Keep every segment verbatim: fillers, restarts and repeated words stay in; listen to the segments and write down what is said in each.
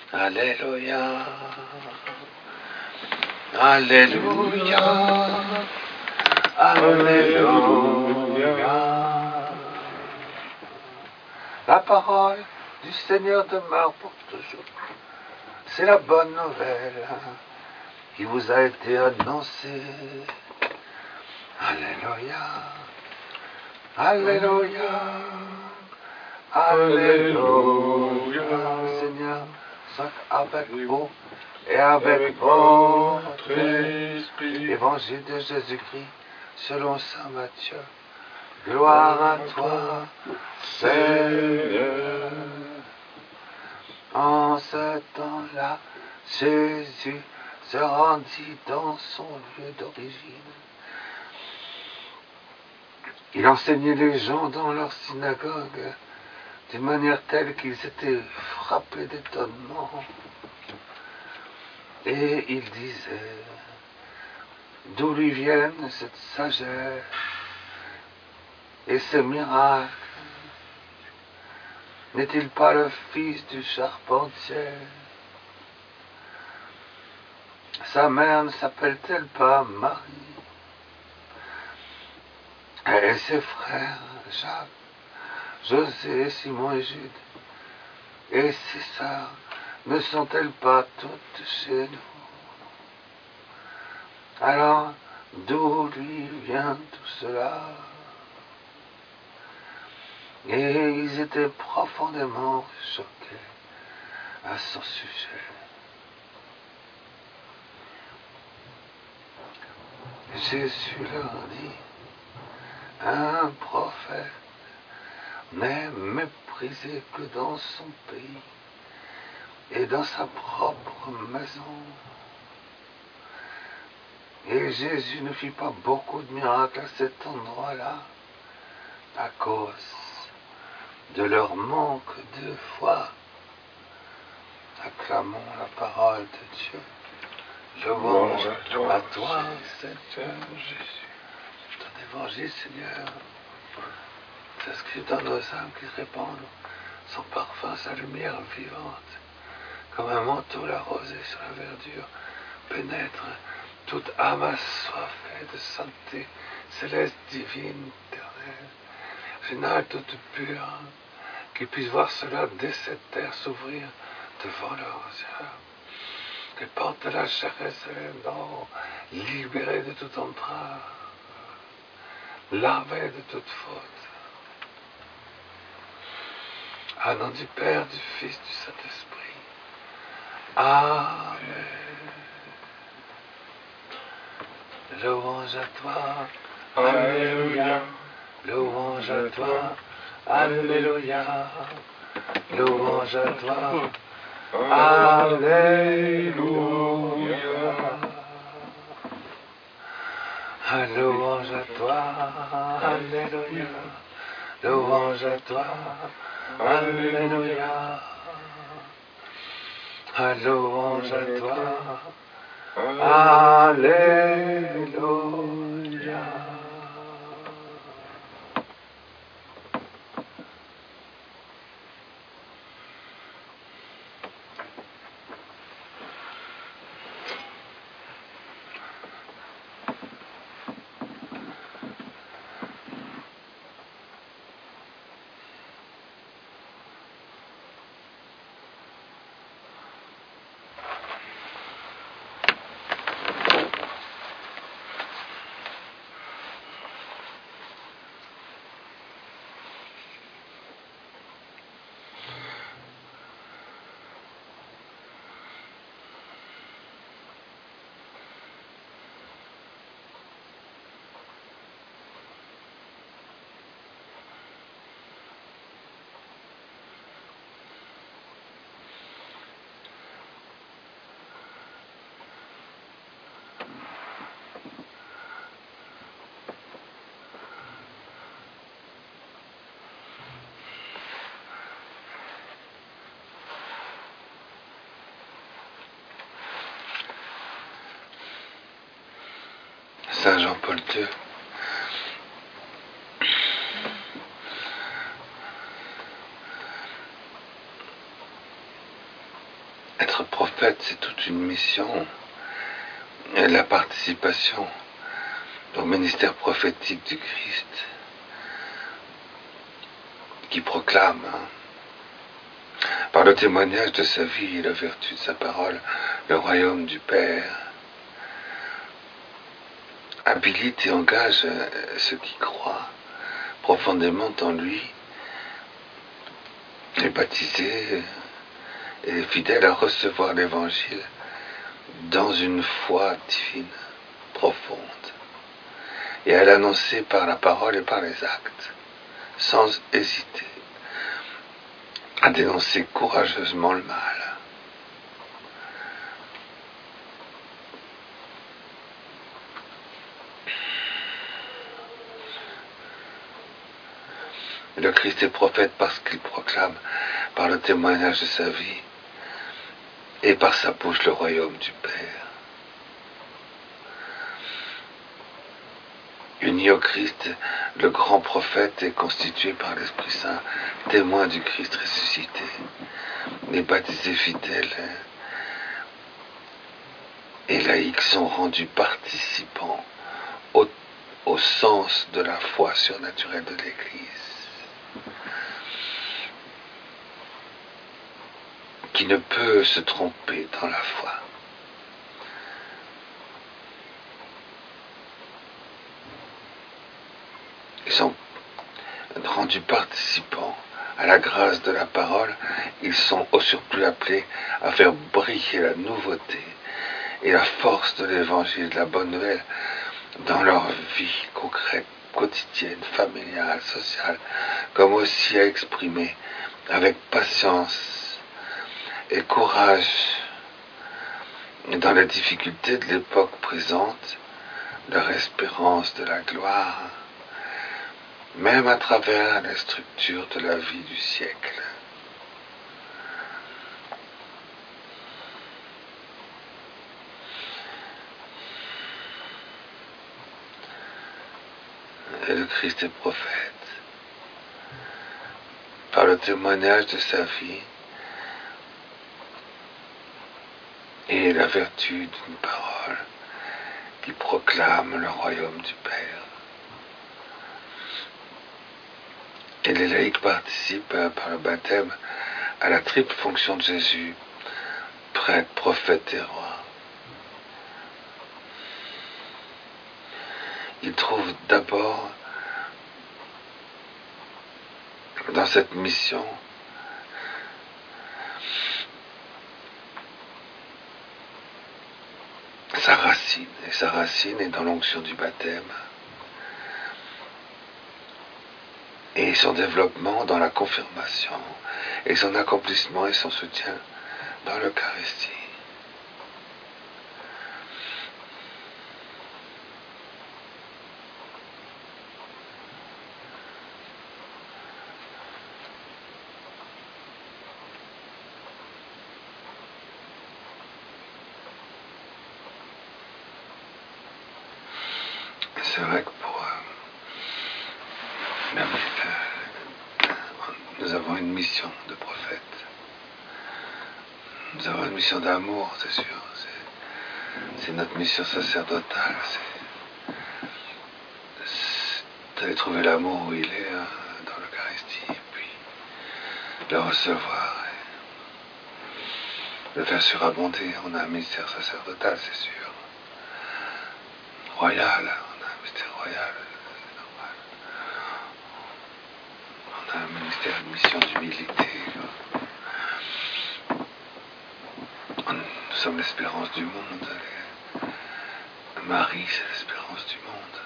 Alléluia. Alléluia. Alléluia. La parole du Seigneur demeure pour toujours. C'est la bonne nouvelle qui vous a été annoncée. Alléluia. Alléluia. Alléluia. Seigneur, soit avec vous et avec votre esprit. Évangile de Jésus-Christ selon saint Matthieu. Gloire à toi, Seigneur. En ce temps-là, Jésus se rendit dans son lieu d'origine. Il enseignait les gens dans leur synagogue d'une manière telle qu'ils étaient frappés d'étonnement. Et il disait, d'où lui viennent cette sagesse et ces miracles? N'est-il pas le fils du charpentier? Sa mère ne s'appelle-t-elle pas Marie? Et ses frères, Jacques, José, Simon et Jude, et ses sœurs, ne sont-elles pas toutes chez nous? Alors, d'où lui vient tout cela? Et ils étaient profondément choqués à son sujet. Jésus leur dit, un prophète n'est méprisé que dans son pays et dans sa propre maison. Et Jésus ne fit pas beaucoup de miracles à cet endroit-là à cause de leur manque de foi. Acclamons la parole de Dieu. Louange à toi, à toi Seigneur Jésus. Ton évangile, Seigneur, s'inscrit dans nos âmes qui répandent son parfum, sa lumière vivante. Comme un manteau l'arrosé sur la verdure, pénètre toute âme assoiffée de sainteté céleste, divine, éternelle, finale toute pure, qui puisse voir cela dès cette terre s'ouvrir devant leurs yeux. Les portes de la Jérusalem, libérées de toute entrave, lavées de toute faute. Au nom du Père, du Fils, du Saint-Esprit. Amen. Louange à toi. Alléluia. Louange à toi. Alléluia. Louange à toi. Alléluia. Louange à toi. Alléluia. Louange à toi. Alléluia. Louange à toi. Alléluia. Saint Jean-Paul deux. Être prophète, c'est toute une mission, et la participation au ministère prophétique du Christ, qui proclame, hein, par le témoignage de sa vie et la vertu de sa parole, le royaume du Père, habilite et engage ceux qui croient profondément en lui, les baptisés et les fidèles à recevoir l'Évangile dans une foi divine, profonde, et à l'annoncer par la parole et par les actes, sans hésiter, à dénoncer courageusement le mal. Le Christ est prophète parce qu'il proclame par le témoignage de sa vie et par sa bouche le royaume du Père. Uni au Christ, le grand prophète est constitué par l'Esprit Saint, témoin du Christ ressuscité. Les baptisés fidèles et laïcs sont rendus participants au, au sens de la foi surnaturelle de l'Église, qui ne peut se tromper dans la foi. Ils sont rendus participants à la grâce de la parole. Ils sont au surplus appelés à faire briller la nouveauté et la force de l'évangile, de la bonne nouvelle, dans leur vie concrète, quotidienne, familiale, sociale, comme aussi à exprimer avec patience et courage dans les difficultés de l'époque présente leur espérance de la gloire, même à travers les structures de la vie du siècle. Et le Christ est prophète par le témoignage de sa vie et la vertu d'une parole qui proclame le royaume du Père. Et les laïcs participent euh, par le baptême à la triple fonction de Jésus, prêtre, prophète et roi. Ils trouvent d'abord dans cette mission sa racine, et sa racine est dans l'onction du baptême, et son développement dans la confirmation, et son accomplissement et son soutien dans l'Eucharistie. C'est vrai que pour euh, même, euh, nous avons une mission de prophète. Nous avons une mission d'amour, c'est sûr. C'est, c'est notre mission sacerdotale. C'est, c'est d'aller trouver l'amour où il est, hein, dans l'Eucharistie, et puis le recevoir, et le faire surabonder. On a un ministère sacerdotal, c'est sûr. Royal, on a un ministère royal, c'est normal. On a un ministère, une mission d'humilité. Nous sommes l'espérance du monde. Marie, c'est l'espérance du monde.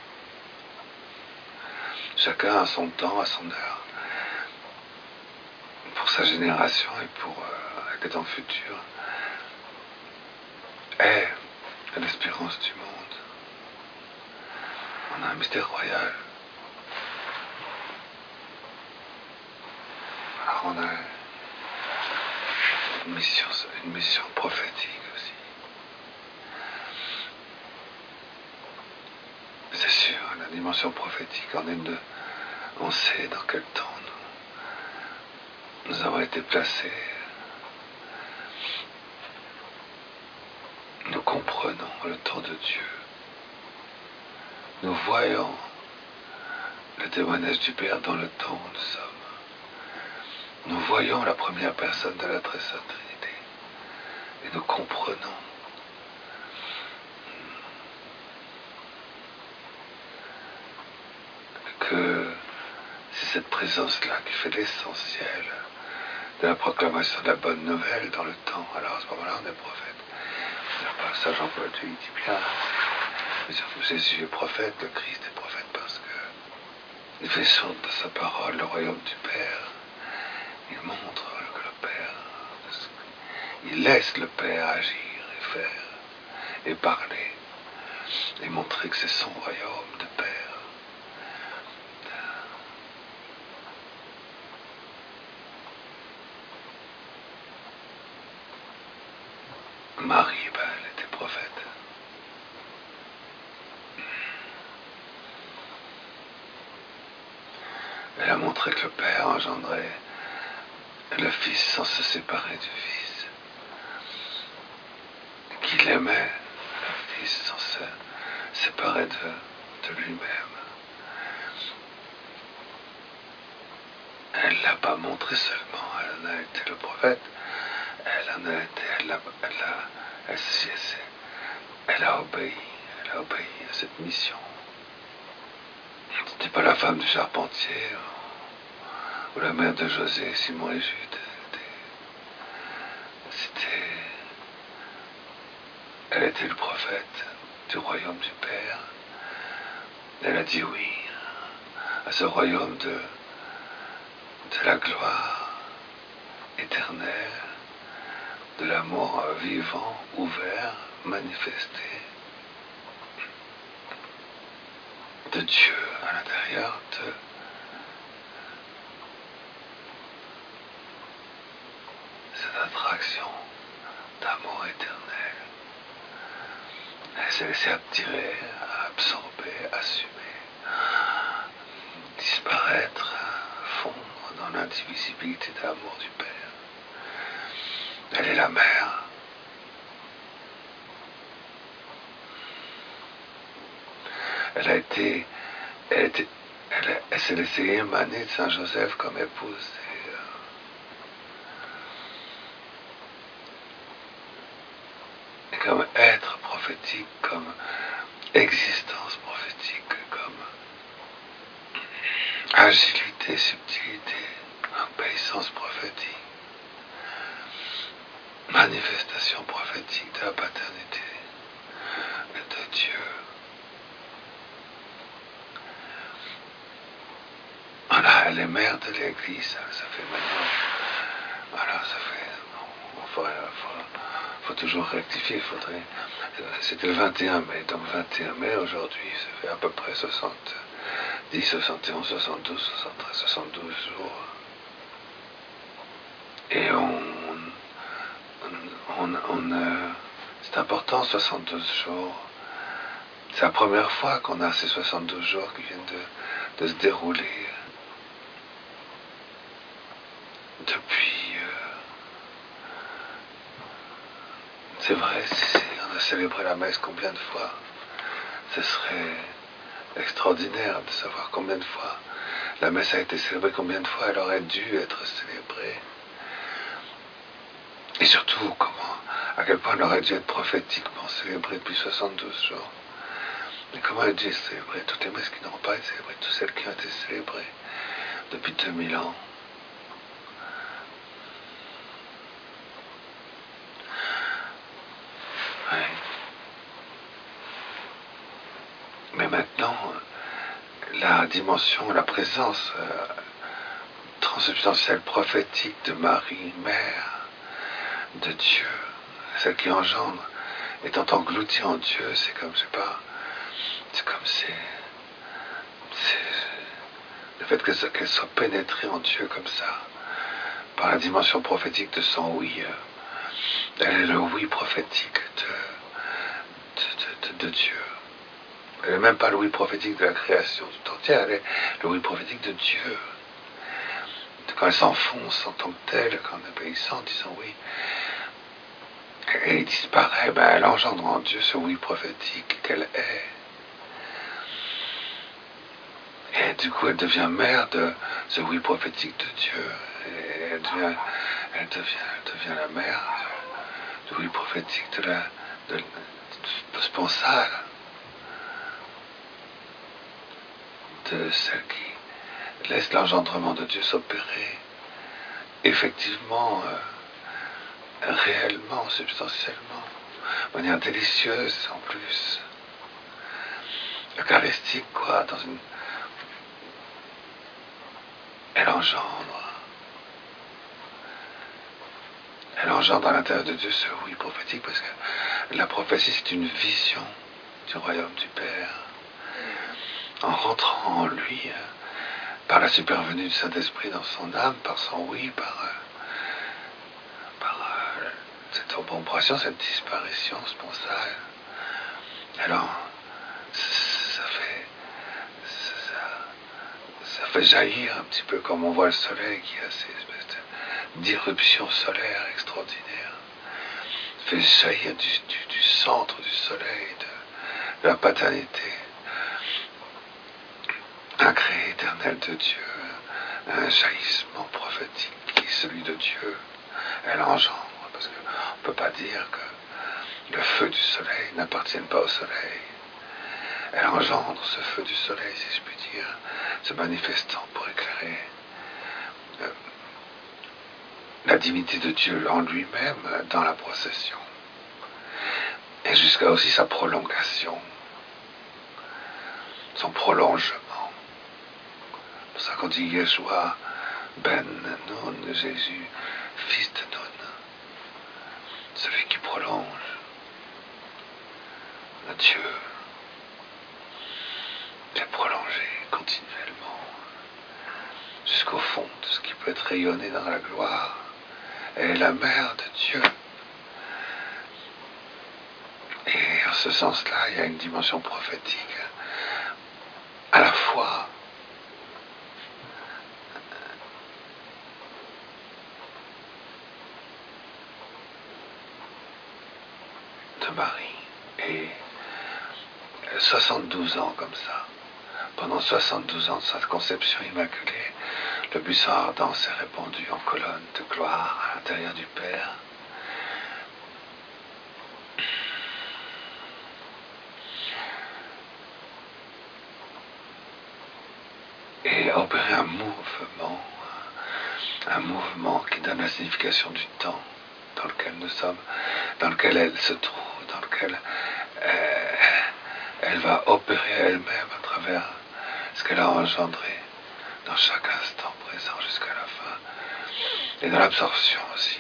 Chacun a son temps, a son heure, pour sa génération et pour euh, les temps futurs, est l'espérance du monde. On a un mystère royal. Alors on a une mission, une mission prophétique aussi. C'est sûr, la dimension prophétique en est de... On sait dans quel temps nous, nous avons été placés. comprenons le temps de Dieu. Nous voyons le témoignage du Père dans le temps où nous sommes. Nous voyons la première personne de la très sainte Trinité. Et nous comprenons que c'est cette présence-là qui fait l'essentiel de la proclamation de la bonne nouvelle dans le temps. Alors à ce moment-là, on est prophète. Ça, Jean-Paul II dit bien, Jésus est prophète, le Christ est prophète parce que il fait sorte de sa parole le royaume du Père. Il montre que le Père, il laisse le Père agir et faire et parler et montrer que c'est son royaume de Père. Marie, ben, elle était prophète. Elle a montré que le Père engendrait le Fils sans se séparer du Fils. Qu'il aimait le Fils sans se séparer de, de lui-même. Elle ne l'a pas montré seulement, elle en a été le prophète. Elle en a été, elle a, elle a, elle, elle a obéi, elle a obéi à cette mission. C'était pas la femme du charpentier ou la mère de José, Simon et Jude. C'était, elle était le prophète du royaume du Père. Elle a dit oui à ce royaume de, de la gloire éternelle, de l'amour vivant, ouvert, manifesté, de Dieu à l'intérieur de cette attraction d'amour éternel. Elle s'est laissée attirer, absorber, assumer, disparaître, fondre dans l'indivisibilité de l'amour du Père. Elle est la mère. Elle a été, elle, était, elle, elle s'est laissée émaner de Saint Joseph comme épouse. Et, euh, et comme être prophétique, comme existence prophétique, comme agilité, subtilité, obéissance prophétique. Manifestation prophétique de la paternité de Dieu. Voilà, elle est mère de l'Église, ça, ça fait maintenant. Voilà, ça fait. Bon, il faut, faut, faut toujours rectifier, il faudrait. C'était le vingt et un mai, donc vingt et un mai aujourd'hui, ça fait à peu près soixante-dix, soixante et onze, soixante-douze, soixante-treize, soixante-douze jours. Et on. On, on, euh, c'est important, soixante-douze jours. C'est la première fois qu'on a ces soixante-douze jours qui viennent de, de se dérouler. Depuis... Euh, c'est vrai, si on a célébré la messe combien de fois? Ce serait extraordinaire de savoir combien de fois la messe a été célébrée, combien de fois elle aurait dû être célébrée. Et surtout, comment, à quel point elle aurait dû être prophétiquement célébrée depuis soixante-douze jours. Mais comment elle a dû être célébrée? Toutes les messes qui n'auront pas été célébrées, toutes celles qui ont été célébrées depuis deux mille ans. Oui. Mais maintenant, la dimension, la présence euh, transsubstantielle prophétique de Marie, Mère de Dieu, celle qui engendre, étant engloutie en Dieu, c'est comme, je sais pas, c'est comme c'est, c'est le fait qu'elle, qu'elle soit pénétrée en Dieu comme ça, par la dimension prophétique de son oui, euh, elle est le oui prophétique de, de, de, de Dieu. Elle n'est même pas le oui prophétique de la création tout entière, elle est le oui prophétique de Dieu. Quand elle s'enfonce en tant que telle, quand elle est obéissante, disant oui, et il disparaît, ben, elle engendre en Dieu ce oui prophétique qu'elle est. Et du coup, elle devient mère de ce oui prophétique de Dieu. Et elle devient, elle devient, elle devient la mère du oui prophétique de la de, de sponsale, de celle qui laisse l'engendrement de Dieu s'opérer effectivement, euh, réellement, substantiellement, de manière délicieuse en plus, eucharistique quoi, dans une... Elle engendre. Elle engendre à l'intérieur de Dieu ce oui prophétique, parce que la prophétie c'est une vision du royaume du Père. En rentrant en lui, euh, par la supervenue du Saint-Esprit dans son âme, par son oui, par, euh, par euh, cette obrombration, cette disparition sponsale. Alors, ça fait, ça, ça fait jaillir un petit peu comme on voit le soleil qui a ces espèces d'irruptions solaires extraordinaires. Ça fait jaillir du, du, du centre du soleil, de, de la paternité incréé éternel de Dieu, un jaillissement prophétique qui est celui de Dieu. Elle engendre, parce qu'on ne peut pas dire que le feu du soleil n'appartienne pas au soleil. Elle engendre ce feu du soleil, si je puis dire, se manifestant pour éclairer euh, la divinité de Dieu en lui-même dans la procession. Et jusqu'à aussi sa prolongation, son prolongement. C'est pour ça qu'on dit Yeshua ben Nun, Jésus, fils de Nun, celui qui prolonge Dieu est prolongé continuellement jusqu'au fond de ce qui peut être rayonné dans la gloire. Elle est la mère de Dieu. Et en ce sens-là, il y a une dimension prophétique à la fois de Marie et soixante-douze ans comme ça. Pendant soixante-douze ans de sa conception immaculée, le buisson ardent s'est répandu en colonne de gloire à l'intérieur du Père. Et a opéré un mouvement, un mouvement qui donne la signification du temps dans lequel nous sommes, dans lequel elle se trouve, dans lequel euh, elle va opérer elle-même à travers ce qu'elle a engendré dans chaque instant présent jusqu'à la fin, et dans l'absorption aussi,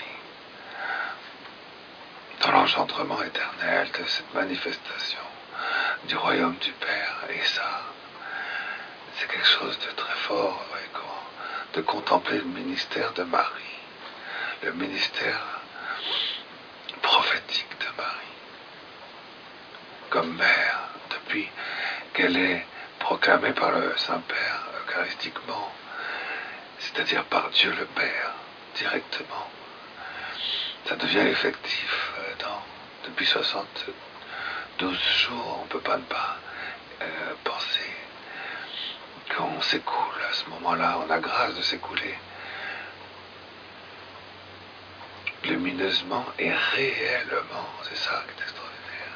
dans l'engendrement éternel de cette manifestation du royaume du Père. Et ça, c'est quelque chose de très fort, de contempler le ministère de Marie, le ministère prophétique de Marie, comme mère, depuis qu'elle est proclamée par le Saint-Père eucharistiquement, c'est-à-dire par Dieu le Père, directement. Ça devient effectif dans, depuis soixante-douze jours. On ne peut pas ne pas euh, penser qu'on s'écoule à ce moment-là, on a grâce de s'écouler lumineusement et réellement. C'est ça qui est extraordinaire.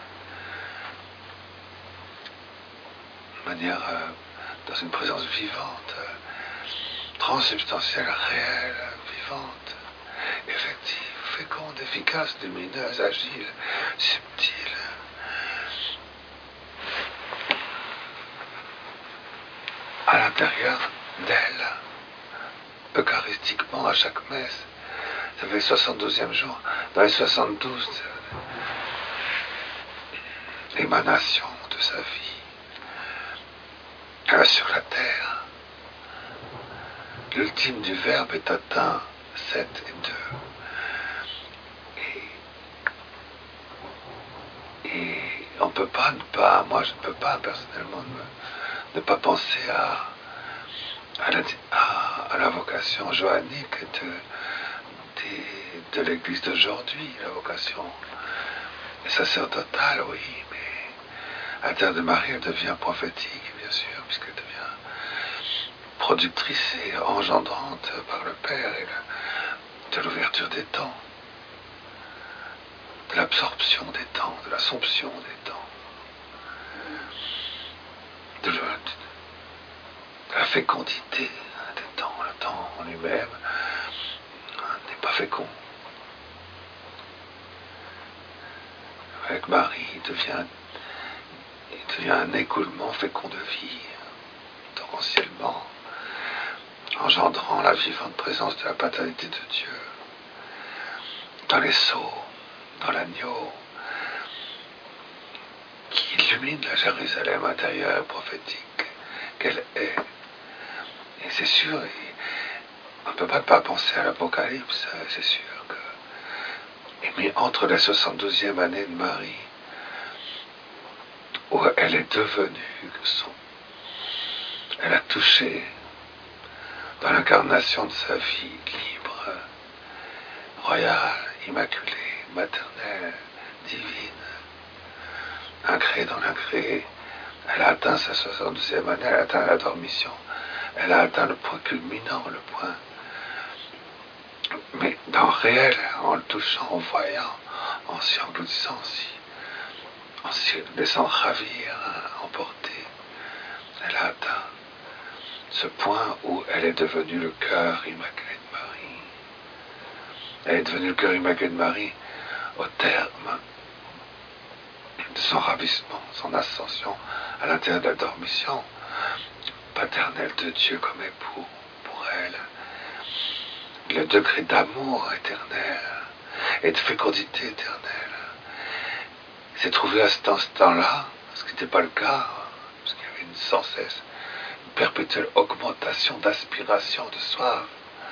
De manière, euh, dans une présence vivante, euh, transsubstantielle, réelle, vivante, effective, féconde, efficace, lumineuse, agile, subtile. À l'intérieur d'elle, eucharistiquement, à chaque messe. Ça fait le soixante-douzième jour, dans les soixante-douze émanations de sa vie, elle est sur la terre. L'ultime du Verbe est atteint, sept et deux. Et, et on ne peut pas ne pas, moi je ne peux pas personnellement ne, ne pas penser à, à, la, à, à la vocation johannique de, des, de l'Église d'aujourd'hui, la vocation sacerdotale, oui, mais à terre de Marie, elle devient prophétique, bien sûr, puisqu'elle devient productrice et engendrante par le Père et le, de l'ouverture des temps, de l'absorption des temps, de l'assomption des temps, de, le, de la fécondité des temps. Le temps en lui-même n'est pas fécond. Avec Marie, il devient, il devient un écoulement fécond de vie, torrentiellement, engendrant la vivante présence de la paternité de Dieu dans les sceaux, dans l'agneau, qui illumine la Jérusalem intérieure prophétique qu'elle est. Et c'est sûr, on ne peut pas ne pas penser à l'Apocalypse, c'est sûr que. Mais entre la soixante-douzième année de Marie, où elle est devenue son, elle a touché dans l'incarnation de sa vie libre, royale, immaculée, maternelle, divine, incréée dans l'incréé. Elle a atteint sa soixante-douzième année, elle a atteint la dormition, elle a atteint le point culminant, le point. Mais dans le réel, en le touchant, en voyant, en s'y engloutissant, en s'y laissant ravir, emporter, elle a atteint ce point où elle est devenue le cœur immaculé de Marie. Elle est devenue le cœur immaculé de Marie au terme de son ravissement, son ascension à l'intérieur de la dormition paternelle de Dieu comme époux pour elle. Le degré d'amour éternel et de fécondité éternelle s'est trouvé à cet instant-là, ce qui n'était pas le cas, parce qu'il y avait une sans cesse, une perpétuelle augmentation d'aspiration, de soif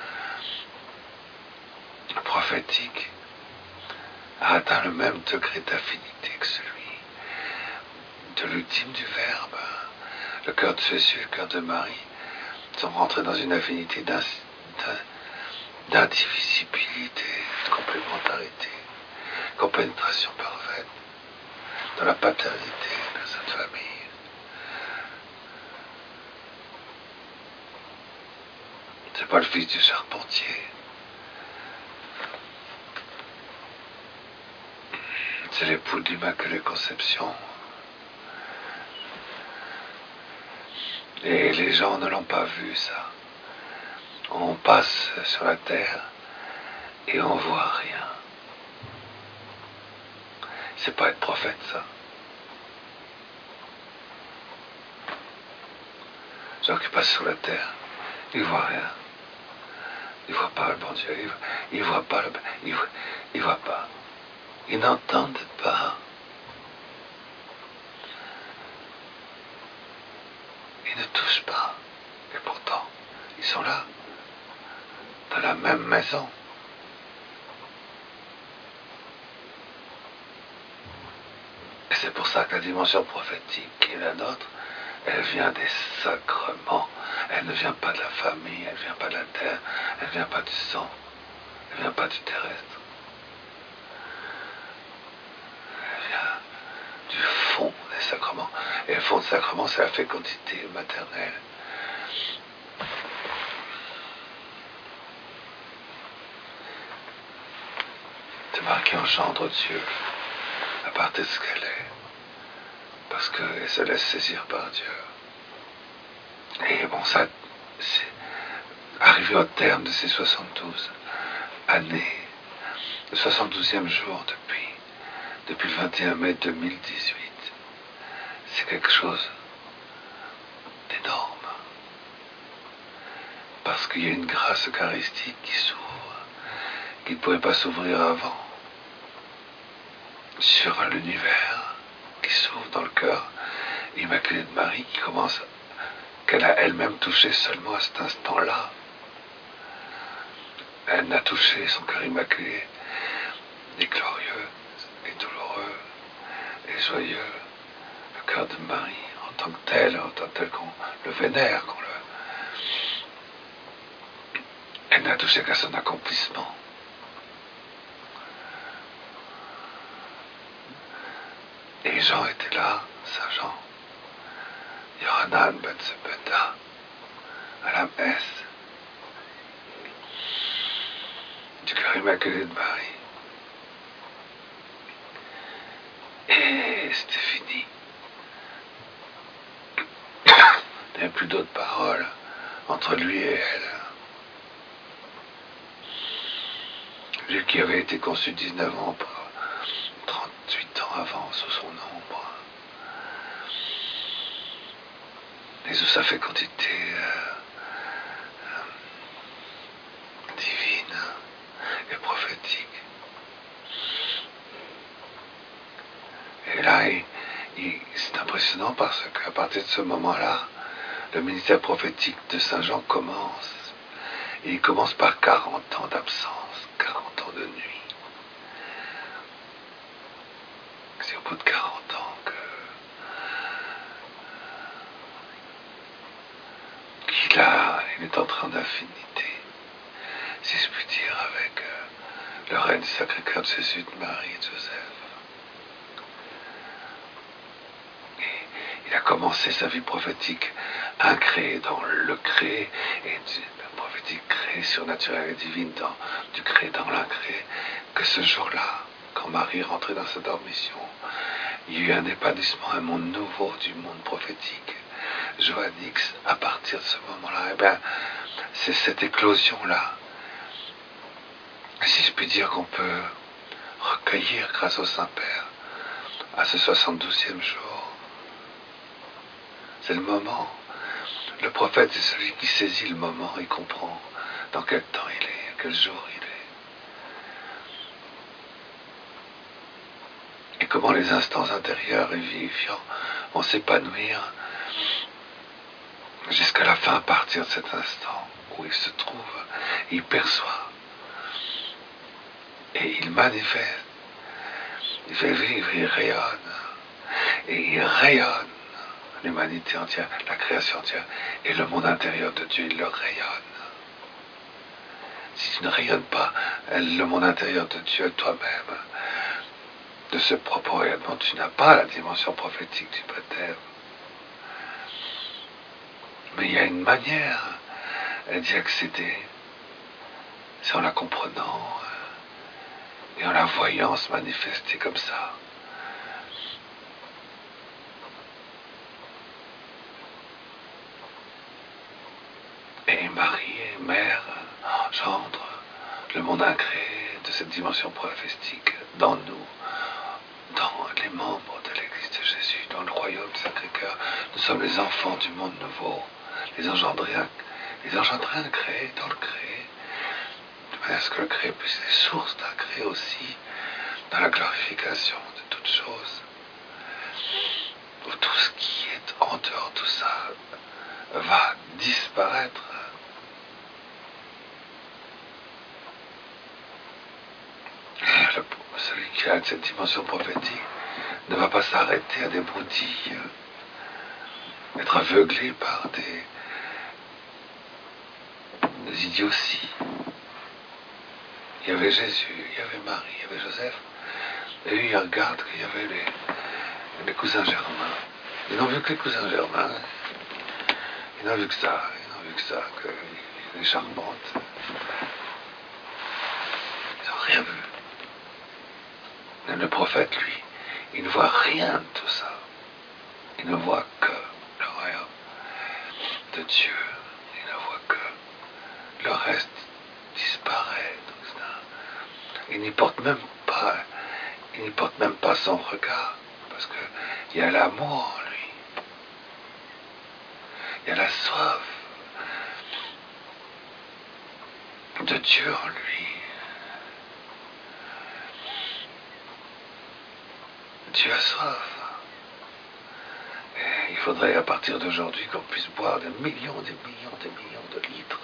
prophétique, a atteint le même degré d'affinité que celui de l'ultime du Verbe. Le cœur de Jésus et le cœur de Marie sont rentrés dans une affinité d'indivisibilité, de complémentarité, de compénétration parfaite dans la paternité de cette famille. C'est pas le fils du charpentier. C'est l'époux de l'Immaculée Conception. Et les gens ne l'ont pas vu, ça. On passe sur la terre et on voit rien. C'est pas être prophète, ça. Les gens qui passent sur la terre, ils voient rien. Ils voient pas le bon Dieu. Ils, ils voient pas le. Ils, ils voient pas. Ils n'entendent pas. Ils ne touchent pas. Et pourtant, ils sont là, dans la même maison. Et c'est pour ça que la dimension prophétique qui est la nôtre, elle vient des sacrements. Elle ne vient pas de la famille, elle ne vient pas de la terre, elle ne vient pas du sang, elle ne vient pas du terrestre. Elle vient du fond des sacrements. Et le fond des sacrements, c'est la fécondité maternelle. C'est Marie qui engendre Dieu à partir de ce qu'elle est, parce qu'elle se laisse saisir par Dieu. Et bon, ça, c'est arrivé au terme de ces soixante-douze années, le soixante-douzième jour depuis, depuis le vingt et un mai deux mille dix-huit. C'est quelque chose d'énorme. Parce qu'il y a une grâce eucharistique qui s'ouvre, qui ne pouvait pas s'ouvrir avant, sur l'univers, qui s'ouvre dans le cœur immaculé de Marie, qui commence, qu'elle a elle-même touché seulement à cet instant-là. Elle n'a touché son cœur immaculé, ni glorieux, ni douloureux, et joyeux, le cœur de Marie, en tant que tel, en tant que tel qu'on le vénère, qu'on le... Elle n'a touché qu'à son accomplissement. Et Jean était là, Saint Jean. Yohanan ben Zebeda, à la messe du cœur immaculé de Marie. Et c'était fini. Il n'y avait plus d'autres paroles entre lui et elle. Lui qui avait été conçu dix-neuf ans, trente-huit ans avant, sous son ombre. Et sous sa fécondité euh, euh, divine et prophétique. Et là, il, il, c'est impressionnant parce qu'à partir de ce moment-là, le ministère prophétique de Saint Jean commence. Et il commence par quarante ans d'absence, quarante ans de nuit. C'est au bout de quarante ans que qu'il a, il est en train d'infinité, si je puis dire, avec euh, le règne du Sacré-Cœur de Jésus, de Marie et de Joseph. Et il a commencé sa vie prophétique incréée dans le créé, et la prophétique créée, surnaturelle et divine, dans, du créé dans l'incréé, que ce jour-là, quand Marie est rentrée dans sa dormition, il y a eu un épanouissement, un monde nouveau du monde prophétique. Joannix, à partir de ce moment-là, eh bien, c'est cette éclosion-là, si je puis dire, qu'on peut recueillir grâce au Saint-Père à ce soixante-douzième jour. C'est le moment. Le prophète, c'est celui qui saisit le moment et comprend dans quel temps il est, quel jour il est. Et comment les instants intérieurs et vivifiants vont s'épanouir jusqu'à la fin, à partir de cet instant où il se trouve, il perçoit et il manifeste, il fait vivre, il rayonne, et il rayonne l'humanité entière, la création entière, et le monde intérieur de Dieu, il le rayonne. Si tu ne rayonnes pas le monde intérieur de Dieu toi-même, de ce propre rayonnement, tu n'as pas la dimension prophétique du baptême. Mais il y a une manière d'y accéder, c'est en la comprenant et en la voyant se manifester comme ça. Et Marie est mère, engendre le monde incréé de cette dimension prophétique dans nous, dans les membres de l'Église de Jésus, dans le royaume du Sacré-Cœur. Nous sommes les enfants du monde nouveau, les engendrés, les engendrés incréés dans le créé, de manière à ce que le créé puisse être source d'incréé aussi, dans la glorification de toutes choses, où tout ce qui est en dehors de tout ça va disparaître. Le, celui qui a cette dimension prophétique ne va pas s'arrêter à des broutilles, être aveuglé par des, des idioties. Il y avait Jésus, il y avait Marie, il y avait Joseph, et eux, ils regardent qu'il y avait les, les cousins germains. Ils n'ont vu que les cousins germains. Ils n'ont vu que ça, ils n'ont vu que ça, que les charmantes. Ils n'ont rien vu. Mais le prophète, lui, il ne voit rien de tout ça. Il ne voit que le royaume de Dieu. Il ne voit que le reste disparaît. Donc ça, il n'y porte même pas, il n'y porte même pas son regard, parce que il y a l'amour en lui. Il y a la soif de Dieu en lui. Dieu a soif. Et il faudrait à partir d'aujourd'hui qu'on puisse boire des millions, des millions, des millions de litres.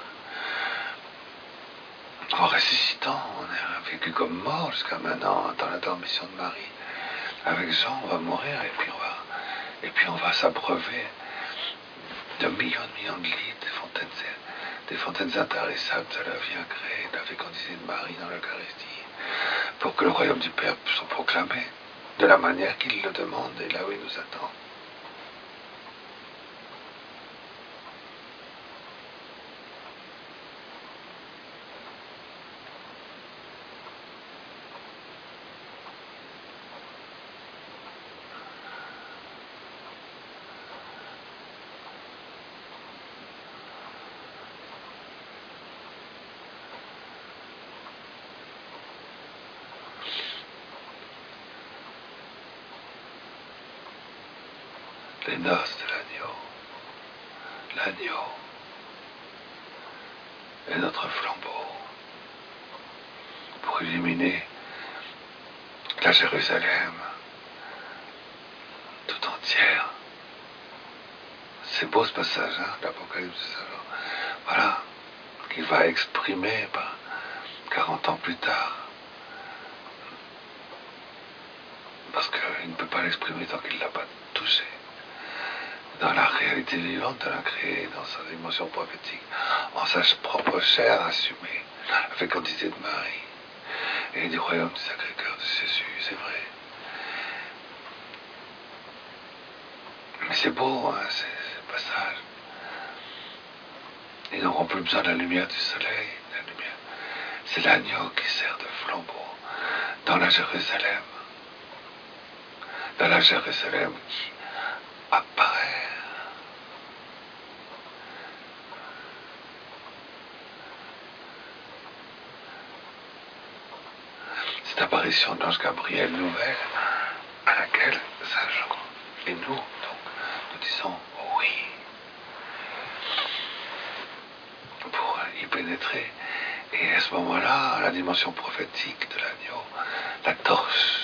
En ressuscitant, on a vécu comme mort jusqu'à maintenant dans la dormition de Marie. Avec Jean, on va mourir et puis on va, et puis on va s'abreuver de millions de millions de litres, des fontaines, des fontaines intarissables de la vie incréée, de la fécondité de Marie dans l'Eucharistie, pour que le royaume du Père soit proclamé. de la manière qu'il le demande et là où il nous attend. Les noces de l'agneau, l'agneau est notre flambeau pour illuminer la Jérusalem tout entière. C'est beau ce passage, hein, l'Apocalypse. Voilà, qu'il va exprimer ben, quarante ans plus tard. Parce qu'il ne peut pas l'exprimer tant qu'il ne l'a pas touché. Dans la réalité vivante de la créée, dans sa dimension prophétique, en sa propre chair assumée, la fécondité de Marie et du royaume du Sacré-Cœur de Jésus, c'est vrai. Mais c'est beau, hein, ces, ces passages. Ils n'auront plus besoin de la lumière du soleil. La lumière. C'est l'agneau qui sert de flambeau dans la Jérusalem. Dans la Jérusalem qui apparaît. Cette apparition d'ange Gabriel nouvelle à laquelle Saint Jean et nous, donc, nous disons oui pour y pénétrer. Et à ce moment-là, la dimension prophétique de l'agneau, la torche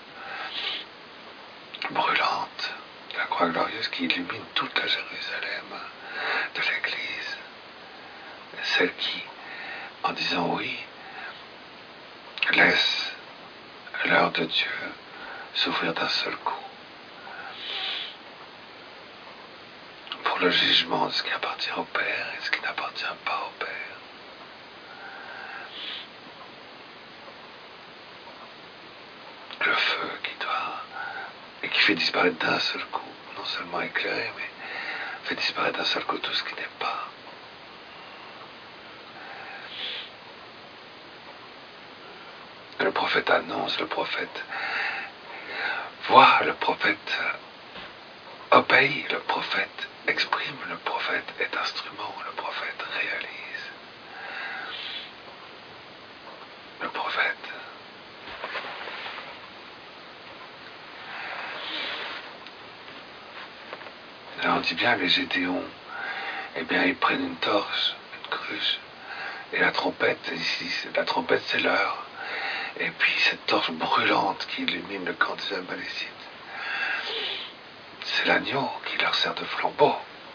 brûlante de la croix glorieuse qui illumine toute la Jérusalem de l'Église, celle qui, en disant oui, laisse l'heure de Dieu s'ouvrir d'un seul coup pour le jugement de ce qui appartient au Père et ce qui n'appartient pas au Père. Le feu qui doit et qui fait disparaître d'un seul coup, non seulement éclairé, mais fait disparaître d'un seul coup tout ce qui n'est pas. Le prophète annonce, le prophète voit, le prophète obéit, le prophète exprime, le prophète est instrument, le prophète réalise. Le prophète. Là on dit bien les Gédéons, eh bien ils prennent une torche, une cruche, et la trompette, ici, la trompette c'est l'heure. Et puis cette torche brûlante qui illumine le camp des Amalécites, c'est l'agneau qui leur sert de flambeau.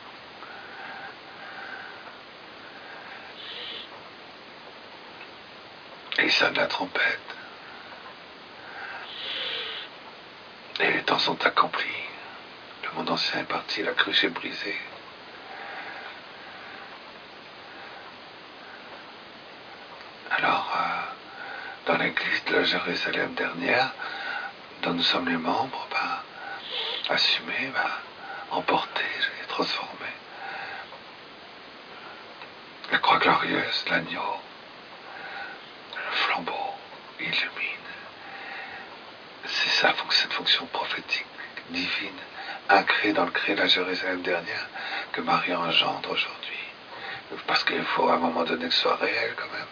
Et il sonne la trompette. Et les temps sont accomplis. Le monde ancien est parti, la cruche est brisée. Alors, euh, dans l'église de la Jérusalem dernière, dont nous sommes les membres, ben, assumés, ben, emportés, transformés. La croix glorieuse, l'agneau, le flambeau illumine. C'est ça, cette fonction prophétique, divine, ancrée dans le créé de la Jérusalem dernière, que Marie engendre aujourd'hui. Parce qu'il faut à un moment donné que ce soit réel quand même.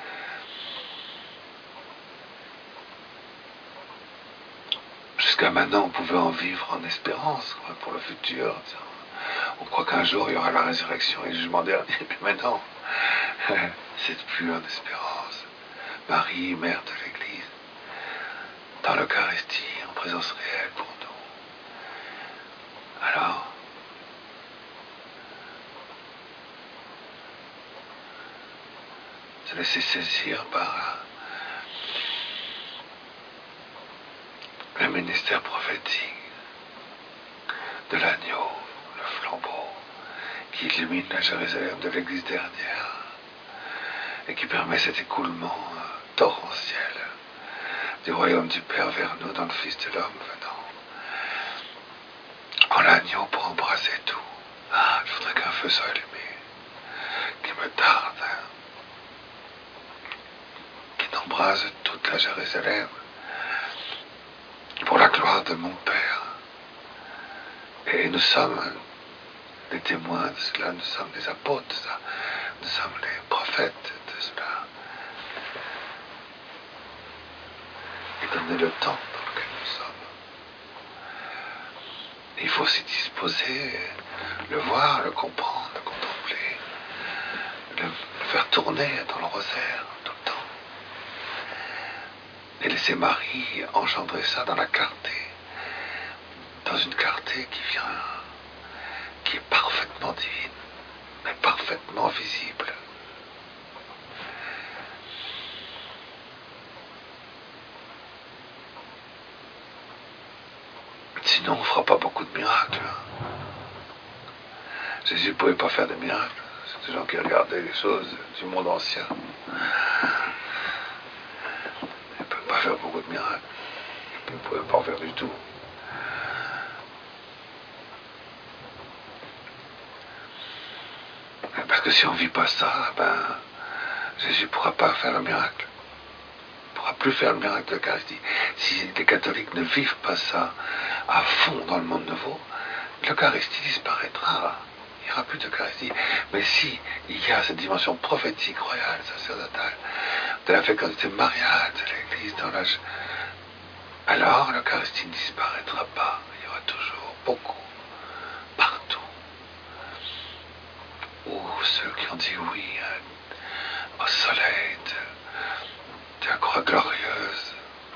Jusqu'à maintenant, on pouvait en vivre en espérance quoi, pour le futur. On croit qu'un jour, il y aura la résurrection et le jugement dernier. Mais maintenant, c'est plus en espérance. Marie, mère de l'Église, dans l'Eucharistie, en présence réelle pour nous. Alors, se laisser saisir par le ministère prophétique de l'agneau, le flambeau, qui illumine la Jérusalem de l'Église dernière et qui permet cet écoulement torrentiel du royaume du Père vers nous dans le Fils de l'homme venant. En l'agneau pour embrasser tout. Ah, je voudrais qu'un feu soit allumé, qui me tarde, qui n'embrase toute la Jérusalem, pour la gloire de mon Père. Et nous sommes les témoins de cela, nous sommes les apôtres de ça, nous sommes les prophètes de cela. Et donnez le temps dans lequel nous sommes. Il faut s'y disposer, le voir, le comprendre, le contempler, le faire tourner dans le rosaire tout le temps. Et laisser Marie engendrer ça dans la clarté, dans une clarté qui vient, qui est parfaitement divine, mais parfaitement visible. Sinon, on ne fera pas beaucoup de miracles. Jésus ne pouvait pas faire de miracles. C'est des gens qui regardaient les choses du monde ancien. Il ne pouvait pas faire beaucoup de miracles. Il ne pouvait pas en faire du tout. Parce que si on ne vit pas ça, ben, Jésus ne pourra pas faire le miracle. Il ne pourra plus faire le miracle de l'Eucharistie. Si les catholiques ne vivent pas ça à fond dans le monde nouveau, l'Eucharistie disparaîtra. Il n'y aura plus d'Eucharistie. Mais si il y a cette dimension prophétique, royale, sacerdotale, de la fécondité mariale de l'Église dans l'âge, alors l'Eucharistie ne disparaîtra pas. Il y aura toujours beaucoup, partout. Ou ceux qui ont dit oui au soleil de, de la croix glorieuse,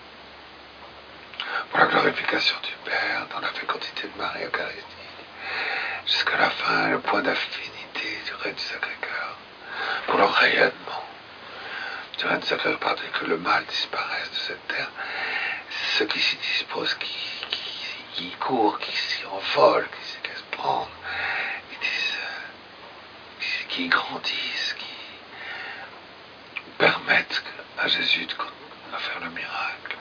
pour la glorification du Père dans la fécondité de Marie Eucharistique, jusqu'à la fin, le point d'affinité du règne du Sacré-Cœur, pour le rayonnement du règne du Sacré-Cœur, pardon, que le mal disparaisse de cette terre. Ceux qui s'y disposent, qui, qui, qui y courent, qui s'y envolent, qui s'y laissent prendre, qui, disent, qui, qui grandissent, qui permettent à Jésus de, de faire le miracle.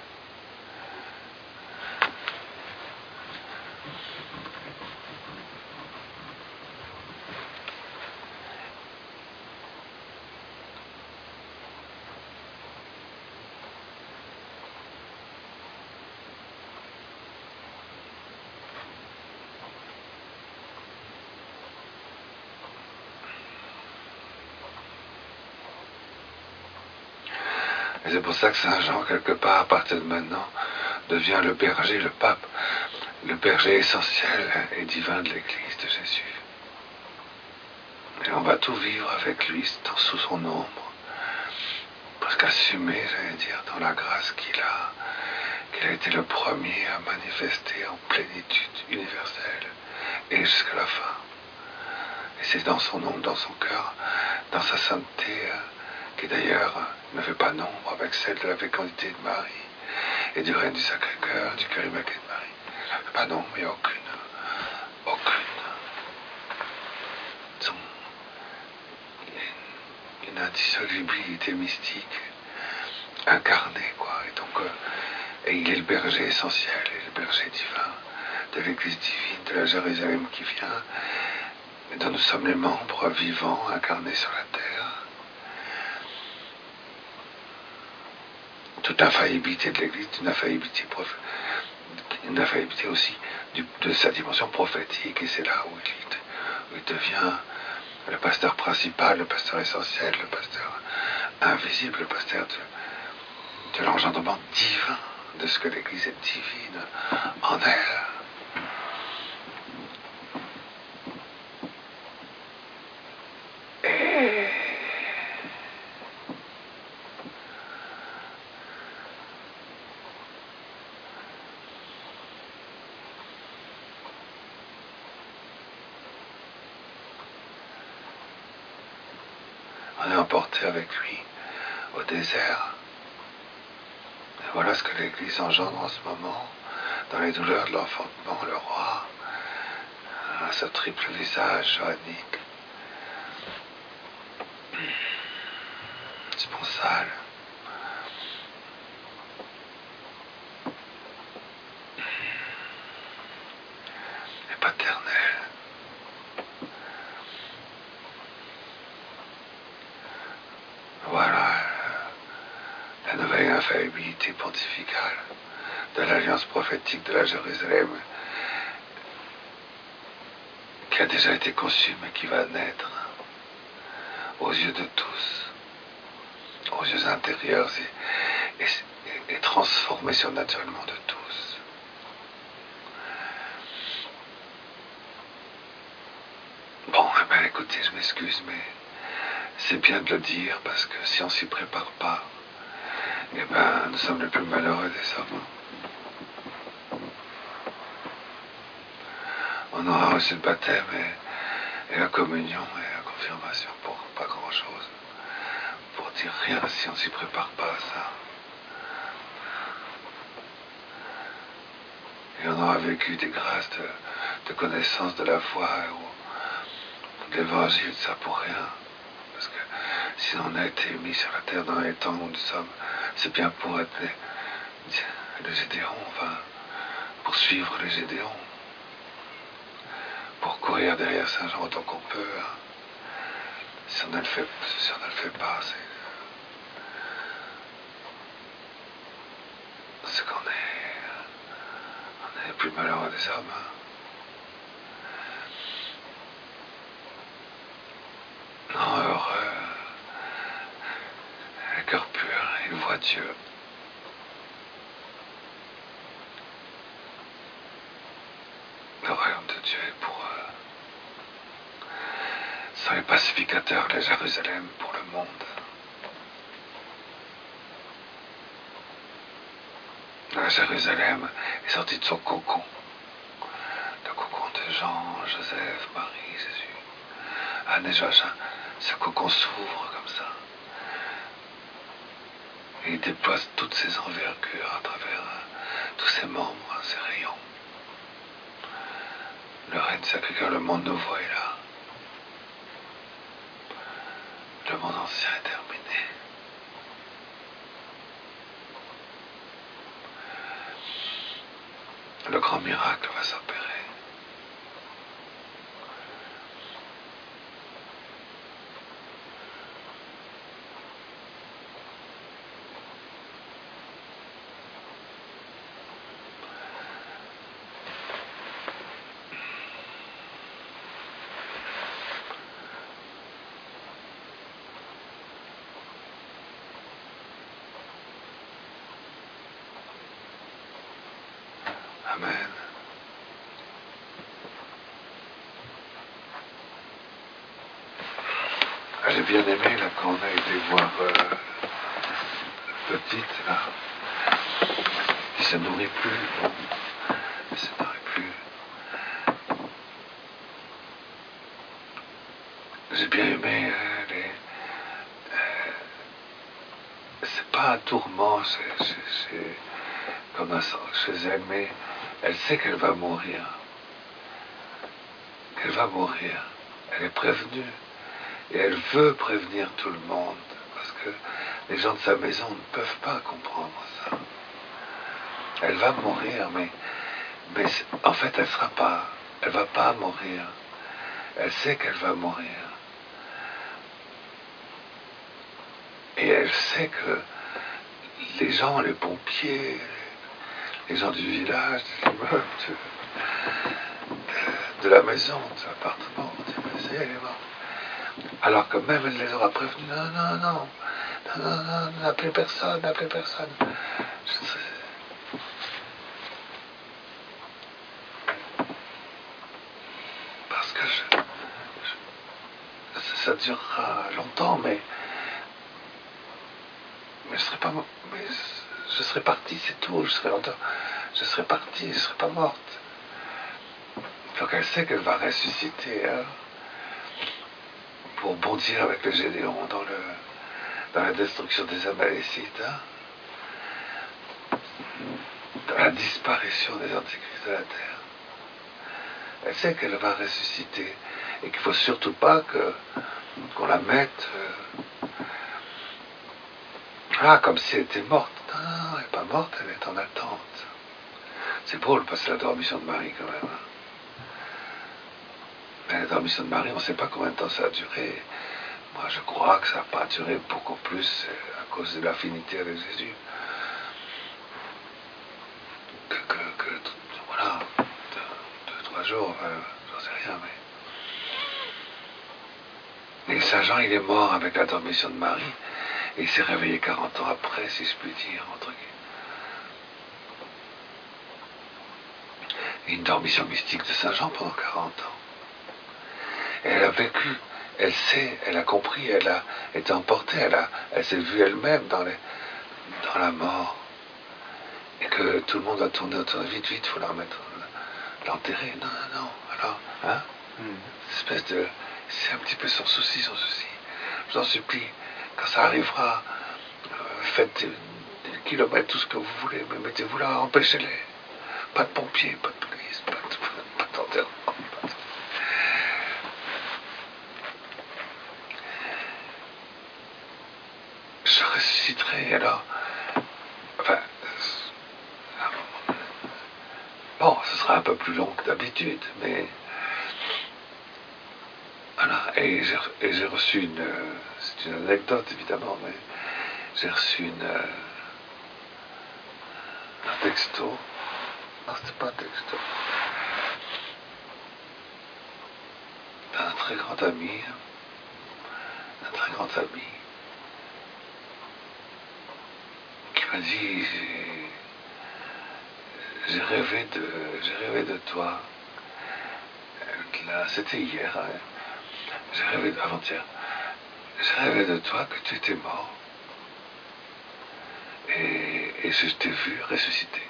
Et c'est pour ça que Saint Jean, quelque part, à partir de maintenant, devient le berger, le pape, le berger essentiel et divin de l'Église de Jésus. Et on va tout vivre avec lui, sous son ombre, presque assumé, j'allais dire, dans la grâce qu'il a, qu'il a été le premier à manifester en plénitude universelle et jusqu'à la fin. Et c'est dans son ombre, dans son cœur, dans sa sainteté, qui d'ailleurs ne fait pas nombre avec celle de la fécondité de Marie et du règne du Sacré-Cœur, du cœur immaculé de Marie. Elle ne fait pas nombre, il n'y a aucune, aucune. Son, une, une indissolubilité mystique incarnée, quoi. Et donc, euh, et il est le berger essentiel, et le berger divin de l'Église divine, de la Jérusalem qui vient, et dont nous sommes les membres vivants, incarnés sur la terre. Toute infaillibilité de l'Église, une infaillibilité, prof... une infaillibilité aussi du, de sa dimension prophétique, et c'est là où il, où il devient le pasteur principal, le pasteur essentiel, le pasteur invisible, le pasteur de, de l'engendrement divin, de ce que l'Église est divine en elle. Et on est emporté avec lui au désert. Et voilà ce que l'Église engendre en ce moment, dans les douleurs de l'enfantement, le roi, à ce triple visage joannique, sponsal, pontificale, de l'alliance prophétique de la Jérusalem, qui a déjà été conçue, mais qui va naître aux yeux de tous, aux yeux intérieurs et, et, et transformer surnaturellement de tous. Bon, eh bien, écoutez, je m'excuse, mais c'est bien de le dire, parce que si on s'y prépare pas, eh bien, nous sommes les plus malheureux des hommes. On aura reçu le baptême et, et la communion et la confirmation pour pas grand-chose. Pour dire rien si on s'y prépare pas à ça. Et on aura vécu des grâces de, de connaissance de la foi ou de l'évangile, ça pour rien. Parce que si on a été mis sur la terre dans les temps où nous sommes, c'est bien pour être les, les Gédéons, enfin, pour suivre les Gédéons, pour courir derrière Saint Jean autant qu'on peut. Hein. Si on ne le fait, si on ne le fait pas, c'est, c'est qu'on est, on est les plus malheureux des hommes. Hein. Non, heureux, le cœur pur, il voit Dieu. Le royaume de Dieu est pour eux. Ce sont les pacificateurs de Jérusalem pour le monde. La Jérusalem est sortie de son cocon. Le cocon de Jean, Joseph, Marie, Jésus, Anne et Joachim. Ce cocon s'ouvre comme ça. Et il déploie toutes ses envergures à travers euh, tous ses membres, ses rayons. Le règne sacré, le monde nouveau est là. Le monde ancien est terminé. Le grand miracle va s'opérer. Amen. J'ai bien aimé là quand on a été voir euh, la petite là, qui se nourrit plus, elle se nourrit plus. J'ai bien aimé euh, les. Euh, c'est pas un tourment c'est, c'est, c'est, comme un, chez elle, mais elle sait qu'elle va mourir. Qu'elle va mourir. Elle est prévenue. Et elle veut prévenir tout le monde. Parce que les gens de sa maison ne peuvent pas comprendre ça. Elle va mourir, mais, mais en fait, elle sera pas. Elle va pas mourir. Elle sait qu'elle va mourir. Et elle sait que les gens, les pompiers, les gens du village, de l'immeuble, de, de, de la maison, de l'appartement, vont dire, mais c'est elle est morte. Alors que même elle les aura prévenus, non, non, non, non, non, non, n'appelez personne, n'appelez personne. Je, parce que je, je, ça durera longtemps, mais mais je serai pas, mais je serai parti, c'est tout. Je serai longtemps, je serai parti, je serai pas morte. Donc elle sait qu'elle va ressusciter, hein, pour bondir avec le Gédéon dans le dans la destruction des Amalécites, hein, dans la disparition des antichrists de la terre. Elle sait qu'elle va ressusciter et qu'il ne faut surtout pas que, qu'on la mette euh, ah, comme si elle était morte. Non, non, elle n'est pas morte, elle est en attente. C'est drôle parce que c'est la dormition de Marie quand même. Mais la dormition de Marie, on ne sait pas combien de temps ça a duré. Moi, je crois que ça n'a pas duré beaucoup plus à cause de l'affinité avec Jésus. un jour, euh, j'en sais rien, mais... Et Saint Jean, il est mort avec la dormition de Marie, et il s'est réveillé quarante ans après, si je puis dire, entre guillemets. Une dormition mystique de Saint Jean pendant quarante ans. Et elle a vécu, elle sait, elle a compris, elle a été emportée, elle, a, elle s'est vue elle-même dans, les, dans la mort. Et que tout le monde a tourné autour de vite, vite, il faut la remettre, l'enterrer. Non, non, non. Alors, hein, mm. Cette espèce de... C'est un petit peu son souci, son souci. Je vous en supplie, quand ça arrivera, euh, faites des, des kilomètres, tout ce que vous voulez, mais mettez-vous là, empêchez-les. Pas de pompiers, pas de police, pas de, pas d'enterrement. Pas de... Je ressusciterai alors. Enfin, bon, ce sera un peu plus long que d'habitude, mais voilà. Et j'ai, et j'ai reçu une, c'est une anecdote évidemment, mais j'ai reçu une, un texto. Non, c'était pas un texto. D'un très grand ami, d'un très grand ami, qui m'a dit, j'ai, j'ai rêvé de, j'ai rêvé de toi. Là, c'était hier. Hein. J'ai rêvé, avant-hier. J'ai rêvé de toi que tu étais mort. Et, et je t'ai vu ressusciter.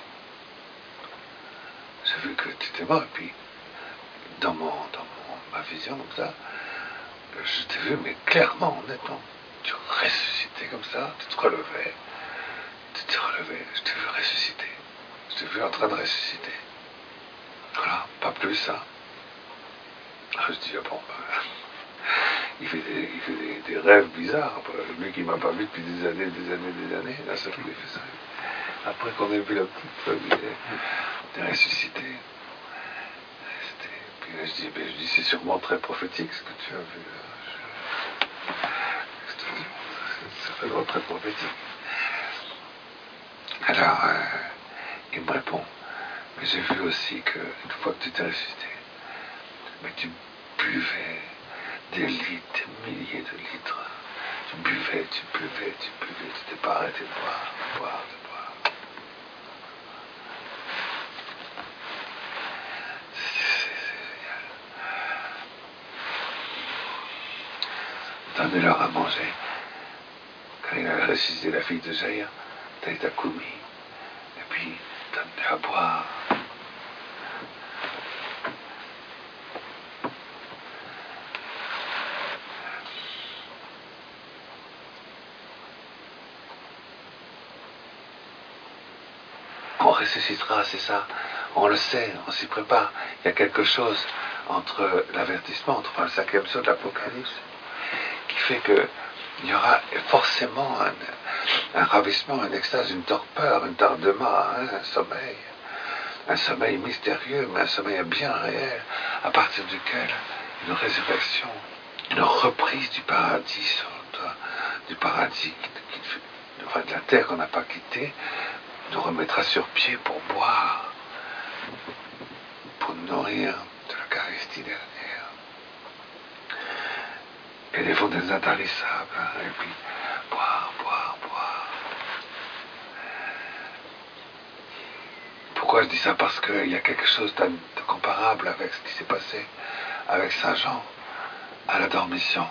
J'ai vu que tu étais mort, et puis dans, mon, dans mon, ma vision comme ça, je t'ai vu, mais clairement, honnêtement, tu ressuscitais comme ça, tu te relevais, tu te relevais, je t'ai vu ressusciter. Je t'ai vu en train de ressusciter. Voilà, pas plus ça. Ah, je dis, ah bon, ben, il fait, des, il fait des, des rêves bizarres. Lui qui ne m'a pas vu depuis des années, des années, des années, d'un seul coup il fait ça. Après qu'on ait vu la petite famille, il est ressuscité. Puis là, je dis, ben, je dis, c'est sûrement très prophétique ce que tu as vu. Je, je te dis, c'est certainement très prophétique. Alors, euh, il me répond, mais j'ai vu aussi qu'une fois que tu t'es ressuscité, mais tu buvais des litres, des milliers de litres. Tu buvais, tu buvais, tu buvais, tu t'es pas arrêté de boire, de boire, de boire. Donnez-leur à manger. Quand il avait ressuscité la fille de Jaïr, Taïta Koumi, et puis donne-leur à boire. On ressuscitera, c'est ça. On le sait, on s'y prépare. Il y a quelque chose entre l'avertissement, entre enfin, le cinquième saut de l'Apocalypse, qui fait que il y aura forcément un, un ravissement, une extase, une torpeur, une tardement, hein, un sommeil. Un sommeil mystérieux, mais un sommeil bien réel, à partir duquel une résurrection, une reprise du paradis, du paradis, enfin de la terre qu'on n'a pas quittée, nous remettra sur pied pour boire, pour nous nourrir de l'Eucharistie dernière. Et les fontaines intarissables, hein, et puis boire, boire, boire. Pourquoi je dis ça? Parce qu'il y a quelque chose de comparable avec ce qui s'est passé avec Saint Jean à la dormition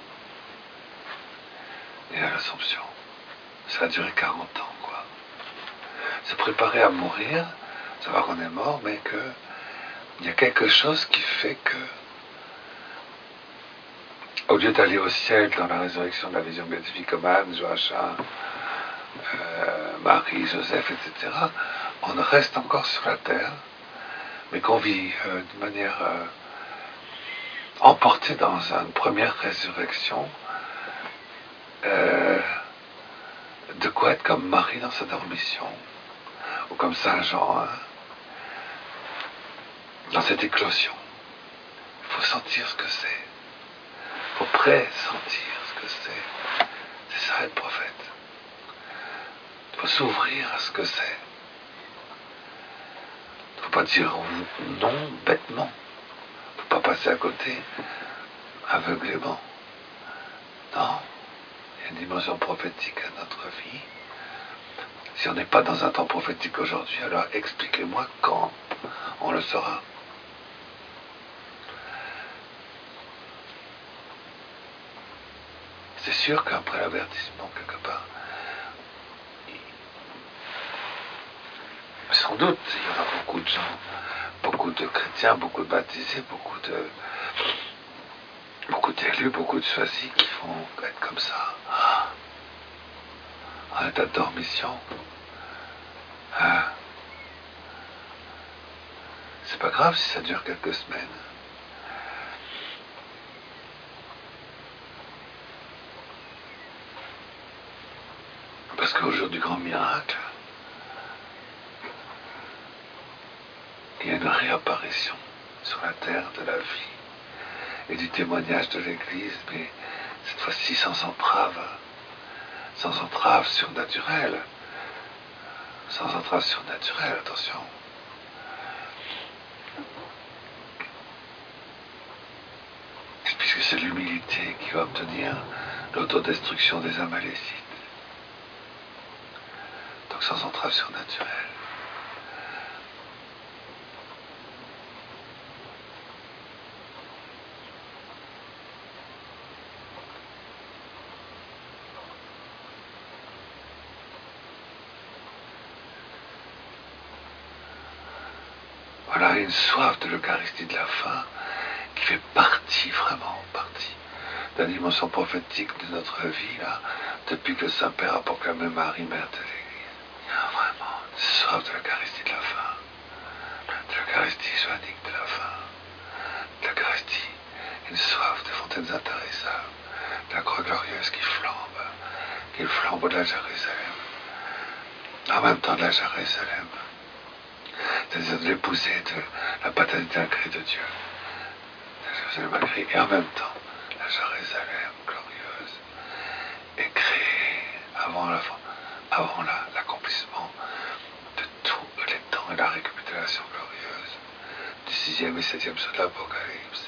et à l'Assomption. Ça a duré quarante ans, quoi. Se préparer à mourir, savoir qu'on est mort, mais qu'il y a quelque chose qui fait que, au lieu d'aller au ciel dans la résurrection de la vision béatifique comme Anne, Joachim, euh, Marie, Joseph, et cetera, on reste encore sur la terre, mais qu'on vit euh, de manière euh, emportée dans une première résurrection, euh, de quoi être comme Marie dans sa dormition, ou comme Saint Jean, hein, dans cette éclosion. Il faut sentir ce que c'est. Il faut pressentir ce que c'est. C'est ça être prophète. Il faut s'ouvrir à ce que c'est. Il ne faut pas dire non bêtement. Il ne faut pas passer à côté aveuglément. Non. Il y a une dimension prophétique à notre vie. Si on n'est pas dans un temps prophétique aujourd'hui, alors expliquez-moi quand on le saura. C'est sûr qu'après l'avertissement, quelque part, sans doute, il y aura beaucoup de gens, beaucoup de chrétiens, beaucoup de baptisés, beaucoup de beaucoup d'élus, beaucoup de choisis qui vont être comme ça, en état de dormition. Ah. C'est pas grave si ça dure quelques semaines. Parce qu'au jour du grand miracle, il y a une réapparition sur la terre de la vie et du témoignage de l'Église, mais cette fois-ci sans entrave, sans entrave surnaturelle, sans entrave surnaturelle, attention. Puisque c'est l'humilité qui va obtenir l'autodestruction des Amalécites. Donc sans entrave surnaturelle. Voilà une soif de l'Eucharistie de la fin qui fait partie, vraiment partie, de la dimension prophétique de notre vie, là, depuis que le Saint-Père a proclamé Marie, Mère de l'Église. Il y a vraiment une soif de l'Eucharistie de la fin, de l'Eucharistie joannique de la fin, de l'Eucharistie, une soif de fontaines intarissables, de la croix glorieuse qui flambe, qui flambe de la Jérusalem, en même temps de la Jérusalem, c'est-à-dire de l'épousée de la paternité incréée de Dieu, la Jérusalem incréée, et en même temps la Jérusalem glorieuse est créée avant, la, avant la, l'accomplissement de tous les temps et la récapitulation glorieuse du sixième et septième saut de l'Apocalypse.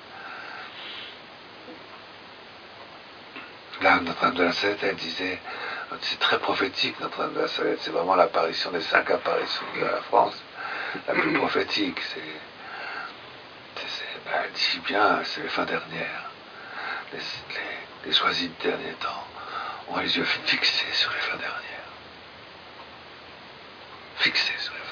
Là, Notre-Dame de la Salette, elle disait, c'est très prophétique, Notre-Dame de la Salette, c'est vraiment l'apparition des cinq apparitions de la France, la plus prophétique. C'est, c'est, c'est, ben, elle dit bien, c'est les fins dernières. Les, les, les choisis de dernier temps ont les yeux fixés sur les fins dernières. Fixés sur les fins dernières.